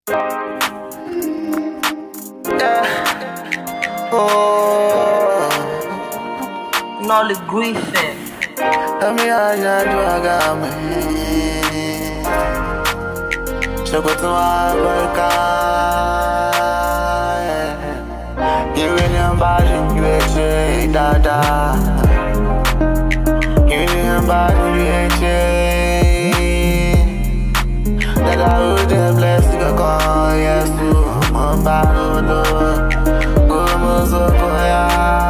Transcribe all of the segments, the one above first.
Yeah. Oh, Nolly Griffin. tell me how you do I got me. So go to my burka. You in your body, you ain't dada. You in your body, you ain't Dada who just bless you, go call yes to my bado. Go muzo koya.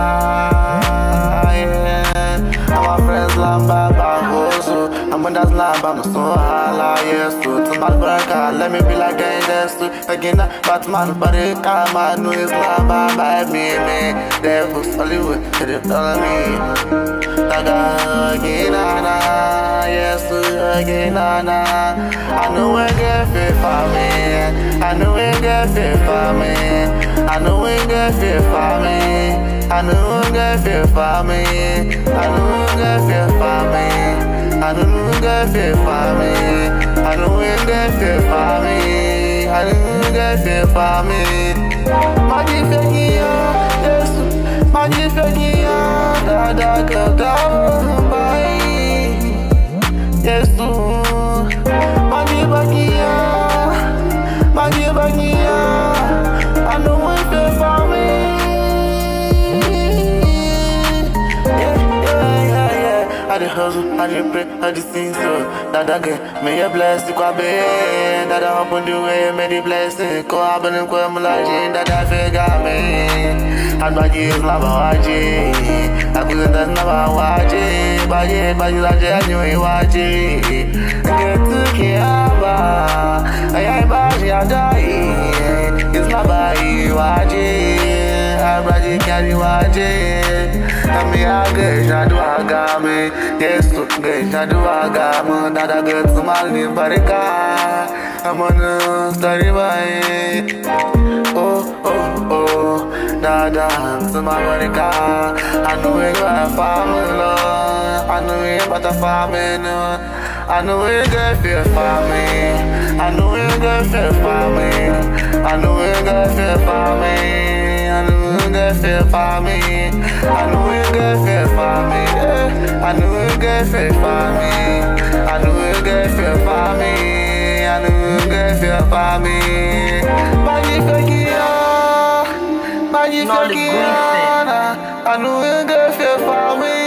My friends lamba bahoso. I'm on that lamba, I'm so hala, yes, to my burka. Let me be like yes, to again, Batman, but it come out, no, it's lamba by me, Devils, Hollywood, they're telling me. Daga again, yes, to again, I know we get fit for me. I know we get fit for me. I know we get fit for me. I know we get fit for me. I know we get fit for me. I know we get fit for me. I know we get fit for me. I know we get fit for me. Magic Fegia, yes, Magic Fegia, da go down by, yes, Magic Fegia, Magic Fegia, I know we fit for me. I dey hustle, I dey pray, I dey sing so. Dada get may you bless the kwabe. Dada open the way, may the blessing go happen in Kwemulaji. Dada figure me. And my years lava waji. I couldn't that's never waji. Baji la genuine waji. Get to Kiaba. I baji I die. It's not by waji. I baji carry waji. Me a get jadu agame, yes to get jadu agame. Dada get to Malin Barika, I'm on a story by. Oh, Dada to my Barika. I know we got a family, I know we got a family. I know we get fear for me. I know we get fear for me. I know we get fear for me. I know we get fear for me. I know we get fear for me. I know we get fear for me. I know we get fear for me. I know we get fear for me. Magic Fegia, Magic Fegia. I know we get fear for me.